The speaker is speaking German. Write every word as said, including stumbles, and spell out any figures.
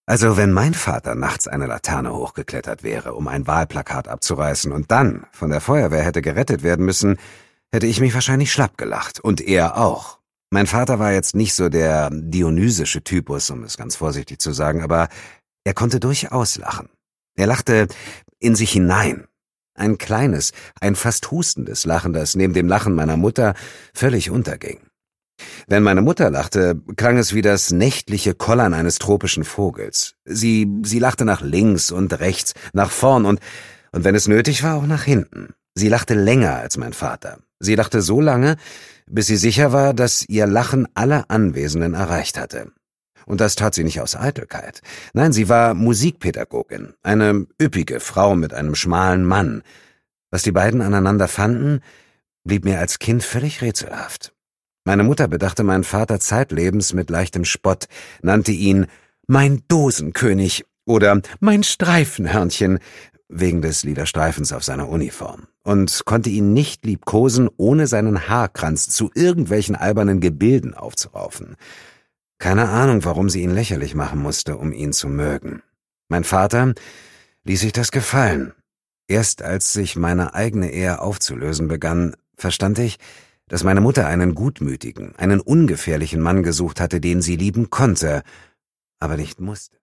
Also wenn mein Vater nachts eine Laterne hochgeklettert wäre, um ein Wahlplakat abzureißen und dann von der Feuerwehr hätte gerettet werden müssen, hätte ich mich wahrscheinlich schlapp gelacht. Und er auch. Mein Vater war jetzt nicht so der dionysische Typus, um es ganz vorsichtig zu sagen, aber er konnte durchaus lachen. Er lachte in sich hinein. Ein kleines, ein fast hustendes Lachen, das neben dem Lachen meiner Mutter völlig unterging. Wenn meine Mutter lachte, klang es wie das nächtliche Kollern eines tropischen Vogels. Sie, sie lachte nach links und rechts, nach vorn und, und wenn es nötig war, auch nach hinten. Sie lachte länger als mein Vater. Sie lachte so lange, bis sie sicher war, dass ihr Lachen alle Anwesenden erreicht hatte. Und das tat sie nicht aus Eitelkeit. Nein, sie war Musikpädagogin, eine üppige Frau mit einem schmalen Mann. Was die beiden aneinander fanden, blieb mir als Kind völlig rätselhaft. Meine Mutter bedachte meinen Vater zeitlebens mit leichtem Spott, nannte ihn »mein Dosenkönig« oder »mein Streifenhörnchen« wegen des lila Streifens auf seiner Uniform und konnte ihn nicht liebkosen, ohne seinen Haarkranz zu irgendwelchen albernen Gebilden aufzuraufen. Keine Ahnung, warum sie ihn lächerlich machen musste, um ihn zu mögen. Mein Vater ließ sich das gefallen. Erst als sich meine eigene Ehe aufzulösen begann, verstand ich, dass meine Mutter einen gutmütigen, einen ungefährlichen Mann gesucht hatte, den sie lieben konnte, aber nicht musste.